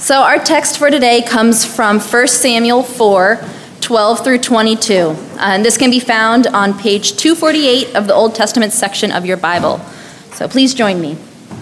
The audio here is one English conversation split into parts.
So our text for today comes from 1 Samuel 4, 12 through 22. And this can be found on page 248 of the Old Testament section of your Bible. So please join me.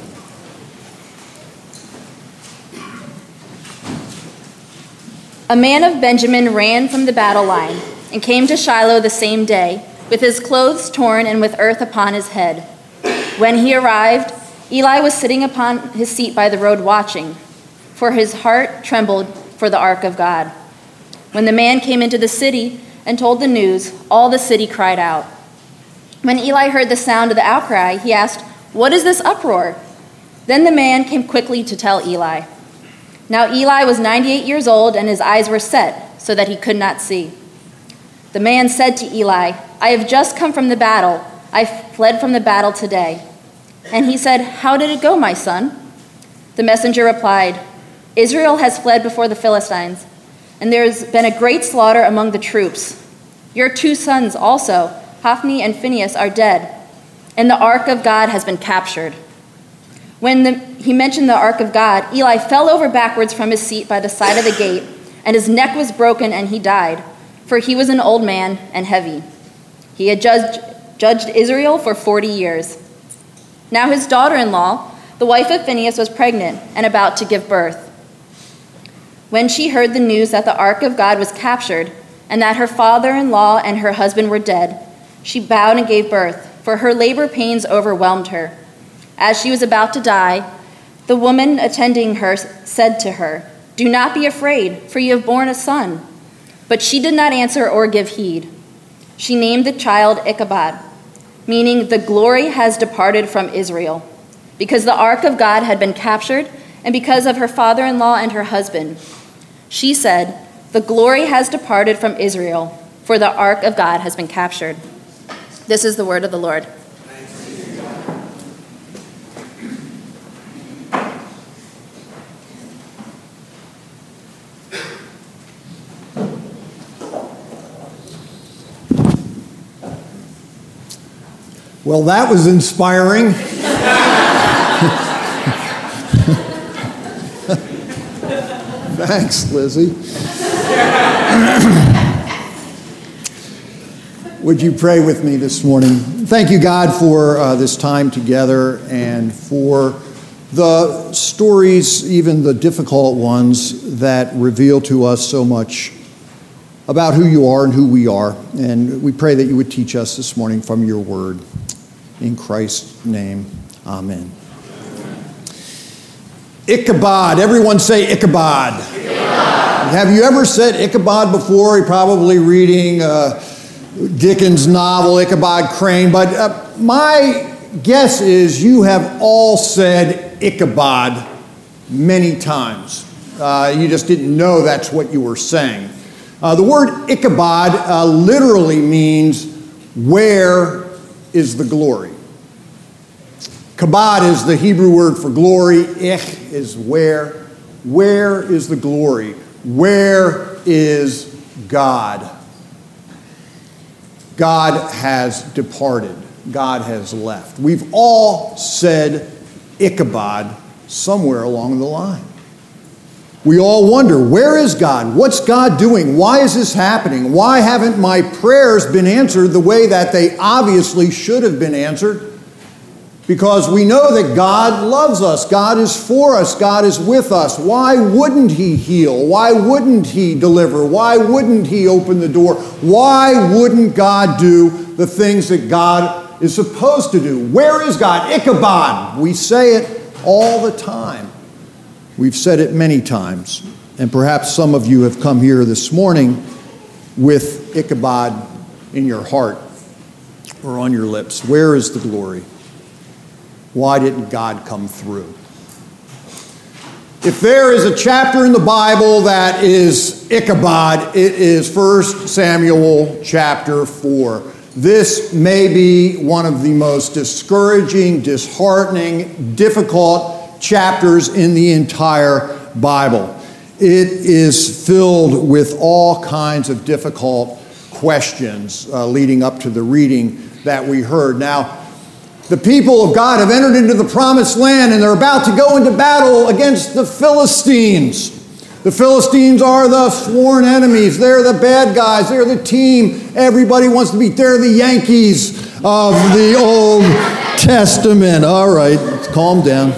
A man of Benjamin ran from the battle line and came to Shiloh the same day, with his clothes torn and with earth upon his head. When he arrived, Eli was sitting upon his seat by the road watching, for his heart trembled for the ark of God. When the man came into the city and told the news, all the city cried out. When Eli heard the sound of the outcry, he asked, "What is this uproar?" Then the man came quickly to tell Eli. Now Eli was 98 years old, and his eyes were set, so that he could not see. The man said to Eli, "I have just come from the battle. I fled from the battle today." And he said, "How did it go, my son?" The messenger replied, "Israel has fled before the Philistines, and there has been a great slaughter among the troops. Your 2 sons also, Hophni and Phinehas, are dead, and the ark of God has been captured." When he mentioned the ark of God, Eli fell over backwards from his seat by the side of the gate, and his neck was broken, and he died, for he was an old man and heavy. He had judged Israel for 40 years. Now his daughter-in-law, the wife of Phinehas, was pregnant and about to give birth. When she heard the news that the ark of God was captured and that her father-in-law and her husband were dead, she bowed and gave birth, for her labor pains overwhelmed her. As she was about to die, the woman attending her said to her, "Do not be afraid, for you have borne a son." But she did not answer or give heed. She named the child Ichabod, meaning the glory has departed from Israel, because the ark of God had been captured and because of her father-in-law and her husband. She said, "The glory has departed from Israel, for the ark of God has been captured." This is the word of the Lord. Well, that was inspiring. Thanks, Lizzie. Would you pray with me this morning? Thank you, God, for this time together and for the stories, even the difficult ones, that reveal to us so much about who you are and who we are. And we pray that you would teach us this morning from your word. In Christ's name, amen. Ichabod. Everyone say Ichabod. Ichabod. Have you ever said Ichabod before? You're probably reading Dickens' novel, Ichabod Crane. But my guess is you have all said Ichabod many times. You just didn't know that's what you were saying. The word Ichabod literally means, where is the glory? Kabod is the Hebrew word for glory. Ich is where. Where is the glory? Where is God? God has departed. God has left. We've all said Ichabod somewhere along the line. We all wonder, where is God? What's God doing? Why is this happening? Why haven't my prayers been answered the way that they obviously should have been answered? Because we know that God loves us. God is for us. God is with us. Why wouldn't he heal? Why wouldn't he deliver? Why wouldn't he open the door? Why wouldn't God do the things that God is supposed to do? Where is God? Ichabod. We say it all the time. We've said it many times, and perhaps some of you have come here this morning with Ichabod in your heart or on your lips. Where is the glory? Why didn't God come through? If there is a chapter in the Bible that is Ichabod, it is 1 Samuel chapter 4. This may be one of the most discouraging, disheartening, difficult chapters in the entire Bible. It is filled with all kinds of difficult questions leading up to the reading that we heard. Now, The people of God have entered into the promised land, and they're about to go into battle against the Philistines. The Philistines are the sworn enemies. They're the bad guys. They're the team everybody wants to beat. They're the Yankees of the Old Testament. All right, calm down.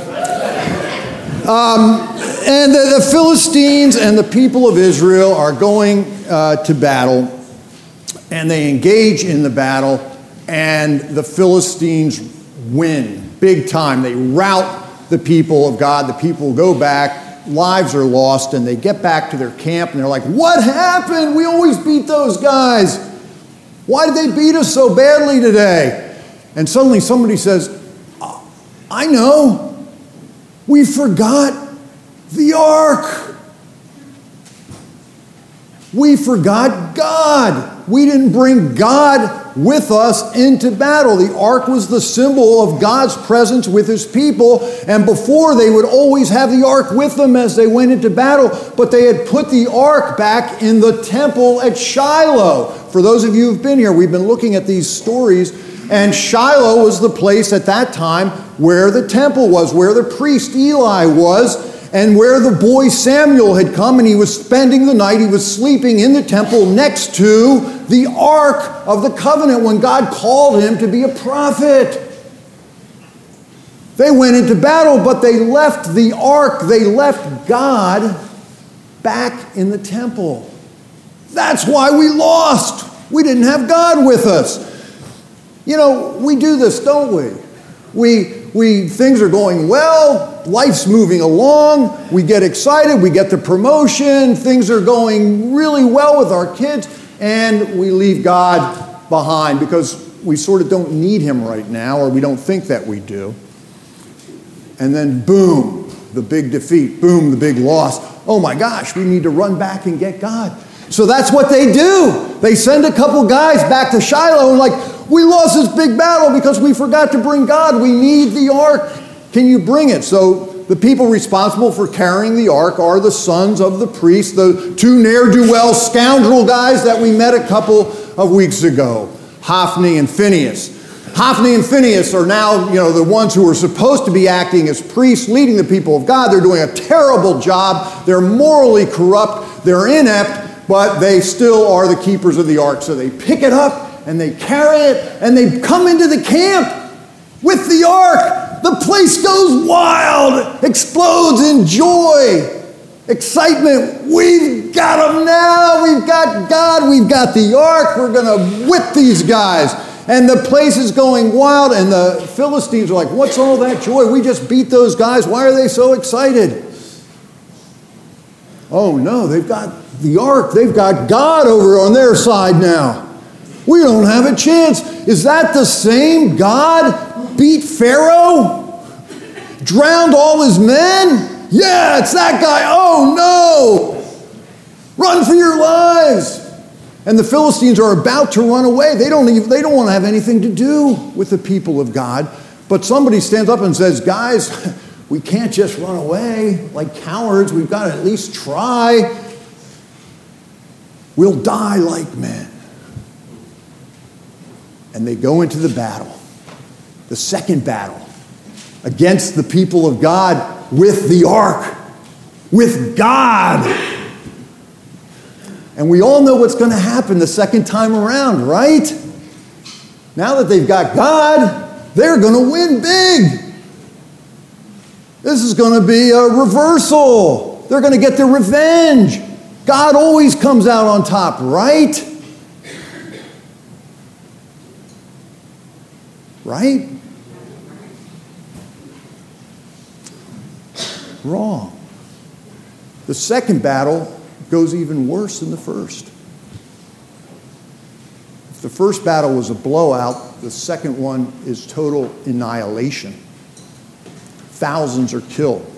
And the Philistines and the people of Israel are going to battle, and they engage in the battle, and the Philistines win big time. They rout the people of God. The people go back, lives are lost, and they get back to their camp, and they're like, what happened? We always beat those guys. Why did they beat us so badly today? And suddenly somebody says, I know. We forgot the ark. We forgot God. We didn't bring God with us into battle. The ark was the symbol of God's presence with his people, and before they would always have the ark with them as they went into battle, but they had put the ark back in the temple at Shiloh. For those of you who've been here, we've been looking at these stories, and Shiloh was the place at that time where the temple was, where the priest Eli was, and where the boy Samuel had come, and he was spending the night. He was sleeping in the temple next to the Ark of the Covenant when God called him to be a prophet. They went into battle, but they left the Ark, they left God back in the temple. That's why we lost. We didn't have God with us. You know, we do this, don't we? Things are going well, life's moving along, we get excited, we get the promotion, things are going really well with our kids, and we leave God behind because we sort of don't need him right now, or we don't think that we do. And then boom, the big defeat, boom, the big loss. Oh my gosh, we need to run back and get God. So that's what they do. They send a couple guys back to Shiloh and like, we lost this big battle because we forgot to bring God. We need the ark. Can you bring it? So the people responsible for carrying the ark are the sons of the priests, the two ne'er-do-well scoundrel guys that we met a couple of weeks ago, Hophni and Phinehas. Hophni and Phinehas are now, the ones who are supposed to be acting as priests, leading the people of God. They're doing a terrible job. They're morally corrupt. They're inept, but they still are the keepers of the ark. So they pick it up and they carry it, and they come into the camp with the ark. The place goes wild, explodes in joy, excitement. We've got them now. We've got God. We've got the ark. We're going to whip these guys. And the place is going wild, and the Philistines are like, what's all that joy? We just beat those guys. Why are they so excited? Oh, no, they've got the ark. They've got God over on their side now. We don't have a chance. Is that the same God beat Pharaoh? Drowned all his men? Yeah, it's that guy. Oh no! Run for your lives! And the Philistines are about to run away. They don't want to have anything to do with the people of God. But somebody stands up and says, guys, we can't just run away like cowards. We've got to at least try. We'll die like men. And they go into the battle, the second battle, against the people of God with the ark, with God. And we all know what's going to happen the second time around, right? Now that they've got God, they're going to win big. This is going to be a reversal. They're going to get their revenge. God always comes out on top, right? Right? Wrong. The second battle goes even worse than the first. If the first battle was a blowout, the second one is total annihilation. Thousands are killed.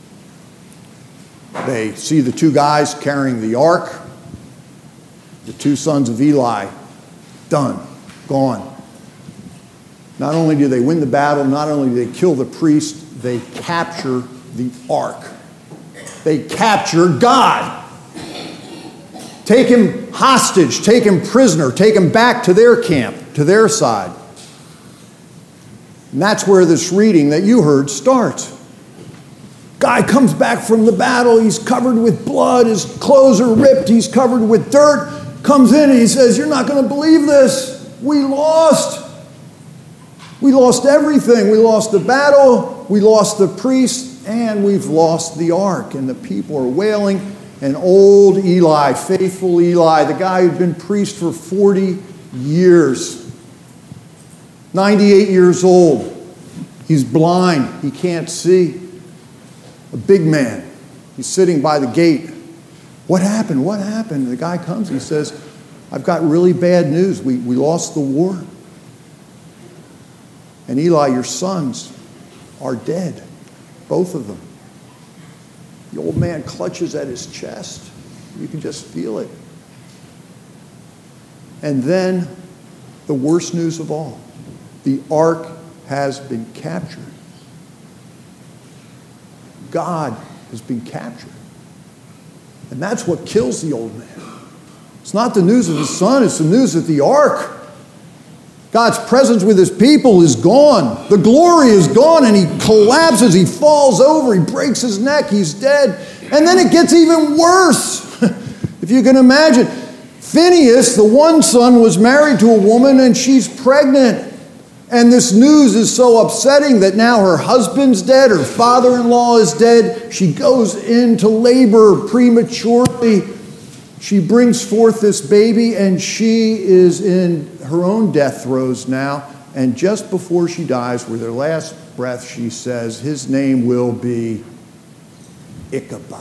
They see the two guys carrying the ark, the two sons of Eli, done, gone. Not only do they win the battle, not only do they kill the priest, they capture the ark. They capture God. Take him hostage, take him prisoner, take him back to their camp, to their side. And that's where this reading that you heard starts. Guy comes back from the battle. He's covered with blood. His clothes are ripped. He's covered with dirt. Comes in and he says, "You're not going to believe this. We lost. We lost everything. We lost the battle. We lost the priests. And we've lost the ark." And the people are wailing. And old Eli, faithful Eli, the guy who'd been priest for 40 years, 98 years old. He's blind. He can't see. A big man. He's sitting by the gate. "What happened? What happened?" The guy comes and he says, "I've got really bad news. We lost the war. And Eli, your sons are dead. Both of them." The old man clutches at his chest. You can just feel it. And then the worst news of all. The ark has been captured. God has been captured. And that's what kills the old man. It's not the news of his son, it's the news that the ark, God's presence with his people, is gone. The glory is gone, and he collapses, he falls over, he breaks his neck, he's dead. And then it gets even worse. If you can imagine, Phinehas, the one son, was married to a woman and she's pregnant. And this news is so upsetting that now her husband's dead, her father-in-law is dead. She goes into labor prematurely. She brings forth this baby, and she is in her own death throes now. And just before she dies, with her last breath, she says, "His name will be Ichabod."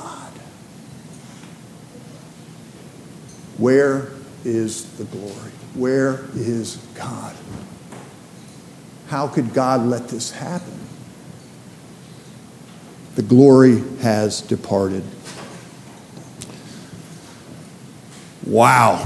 Where is the glory? Where is God? How could God let this happen? The glory has departed. Wow.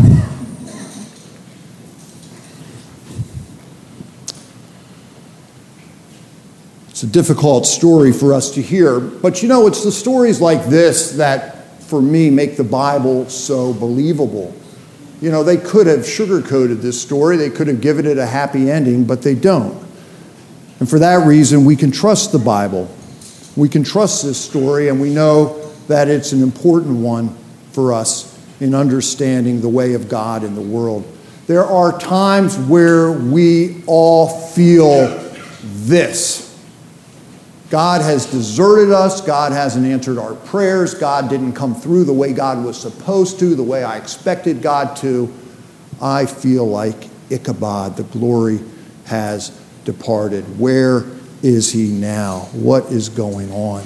It's a difficult story for us to hear, but you know, it's the stories like this that, for me, make the Bible so believable. You know, they could have sugarcoated this story, they could have given it a happy ending, but they don't. And for that reason, we can trust the Bible. We can trust this story, and we know that it's an important one for us in understanding the way of God in the world. There are times where we all feel this. God has deserted us. God hasn't answered our prayers. God didn't come through the way God was supposed to, the way I expected God to. I feel like Ichabod. The glory has departed. Where is he now? What is going on?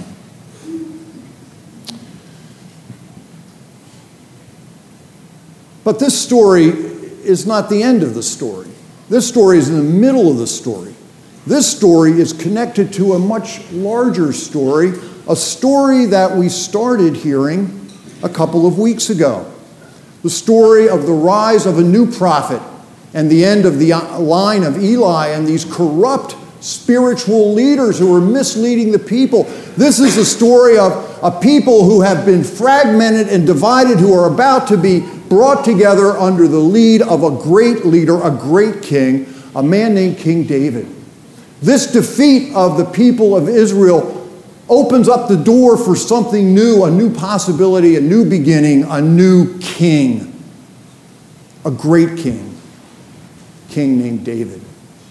But this story is not the end of the story. This story is in the middle of the story. This story is connected to a much larger story, a story that we started hearing a couple of weeks ago. The story of the rise of a new prophet and the end of the line of Eli and these corrupt spiritual leaders who are misleading the people. This is a story of a people who have been fragmented and divided, who are about to be brought together under the lead of a great leader, a great king, a man named King David. This defeat of the people of Israel opens up the door for something new, a new possibility, a new beginning, a new king, a great king named David.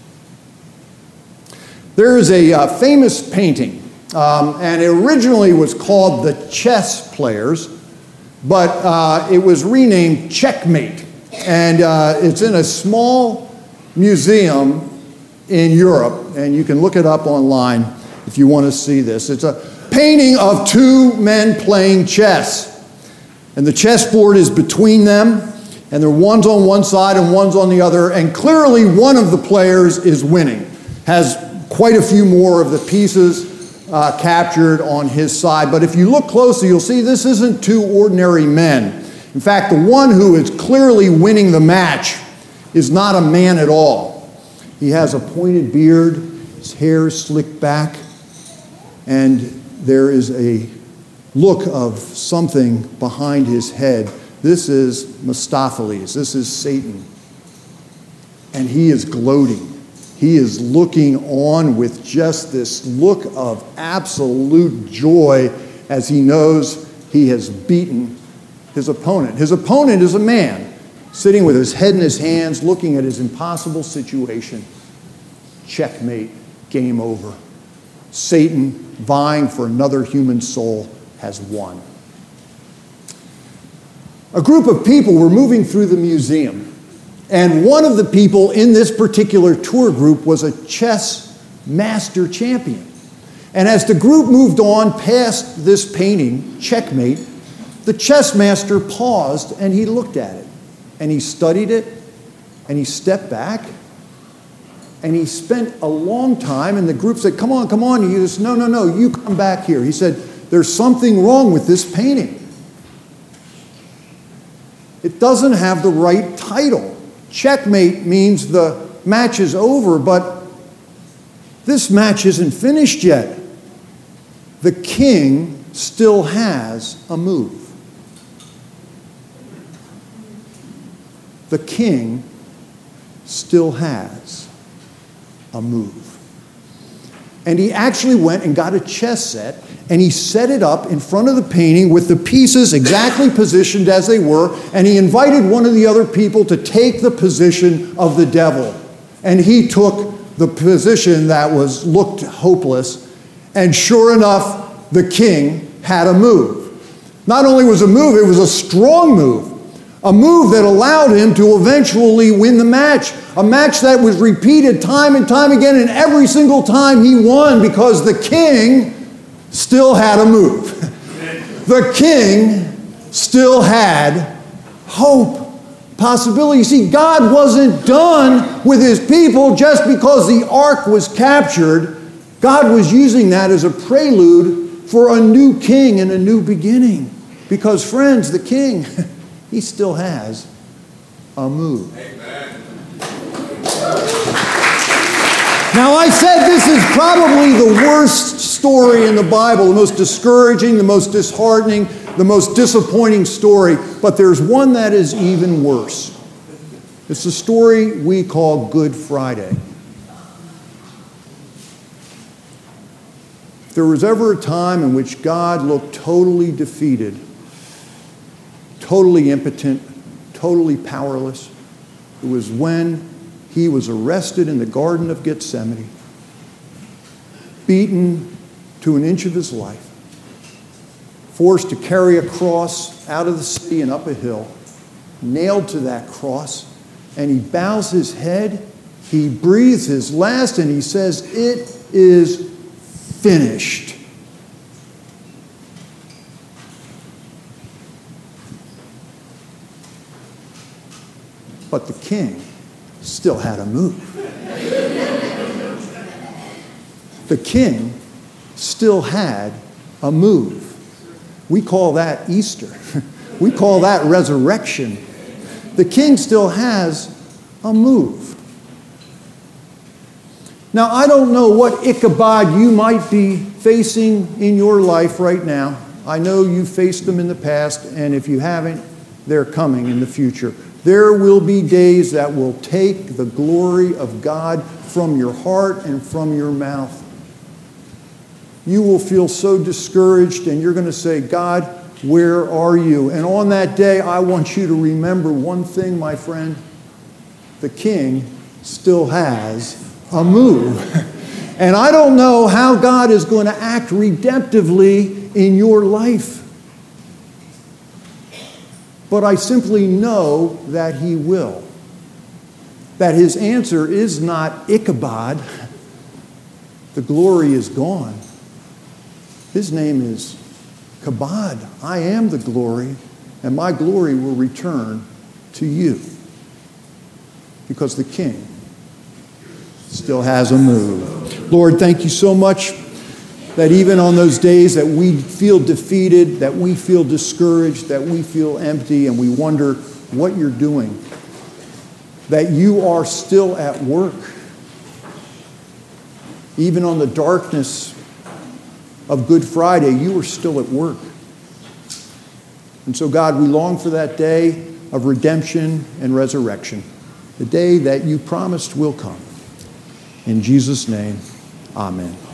There is a famous painting, and it originally was called The Chess Players, but it was renamed Checkmate, and it's in a small museum in Europe, and you can look it up online if you want to see this. It's a painting of two men playing chess, and the chessboard is between them, and they're one's on one side and one's on the other, and clearly one of the players is winning, has quite a few more of the pieces captured on his side. But if you look closely, you'll see this isn't two ordinary men. In fact, the one who is clearly winning the match is not a man at all. He has a pointed beard, his hair is slicked back, and there is a look of something behind his head. This is Mephistopheles. This is Satan. And he is gloating. He is looking on with just this look of absolute joy as he knows he has beaten his opponent. His opponent is a man sitting with his head in his hands, looking at his impossible situation. Checkmate, game over. Satan, vying for another human soul, has won. A group of people were moving through the museum, and one of the people in this particular tour group was a chess master champion. And as the group moved on past this painting, Checkmate, the chess master paused and he looked at it. And he studied it, and he stepped back, and he spent a long time, and the group said, come on. He goes, no, you come back here. He said, there's something wrong with this painting. It doesn't have the right title. Checkmate means the match is over, but this match isn't finished yet. The king still has a move. The king still has a move. And he actually went and got a chess set, and he set it up in front of the painting with the pieces exactly positioned as they were, and he invited one of the other people to take the position of the devil. And he took the position that looked hopeless, and sure enough, the king had a move. Not only was a move, it was a strong move. A move that allowed him to eventually win the match. A match that was repeated time and time again, and every single time he won because the king still had a move. The king still had hope, possibility. You see, God wasn't done with his people just because the ark was captured. God was using that as a prelude for a new king and a new beginning. Because, friends, the king, he still has a move. Amen. Now, I said this is probably the worst story in the Bible, the most discouraging, the most disheartening, the most disappointing story, but there's one that is even worse. It's the story we call Good Friday. If there was ever a time in which God looked totally defeated, totally impotent, totally powerless, it was when he was arrested in the Garden of Gethsemane, beaten to an inch of his life, forced to carry a cross out of the city and up a hill, nailed to that cross, and he bows his head, he breathes his last, and he says, "It is finished." But the king still had a move. The king still had a move. We call that Easter. We call that resurrection. The king still has a move. Now, I don't know what Ichabod you might be facing in your life right now. I know you've faced them in the past, and if you haven't, they're coming in the future. There will be days that will take the glory of God from your heart and from your mouth. You will feel so discouraged, and you're going to say, "God, where are you?" And on that day, I want you to remember one thing, my friend. The king still has a move. And I don't know how God is going to act redemptively in your life. But I simply know that he will. That his answer is not Ichabod. The glory is gone. His name is Kabod. I am the glory, and my glory will return to you. Because the king still has a move. Lord, thank you so much that even on those days that we feel defeated, that we feel discouraged, that we feel empty, and we wonder what you're doing, that you are still at work. Even on the darkness of Good Friday, you are still at work. And so, God, we long for that day of redemption and resurrection, the day that you promised will come. In Jesus' name, amen.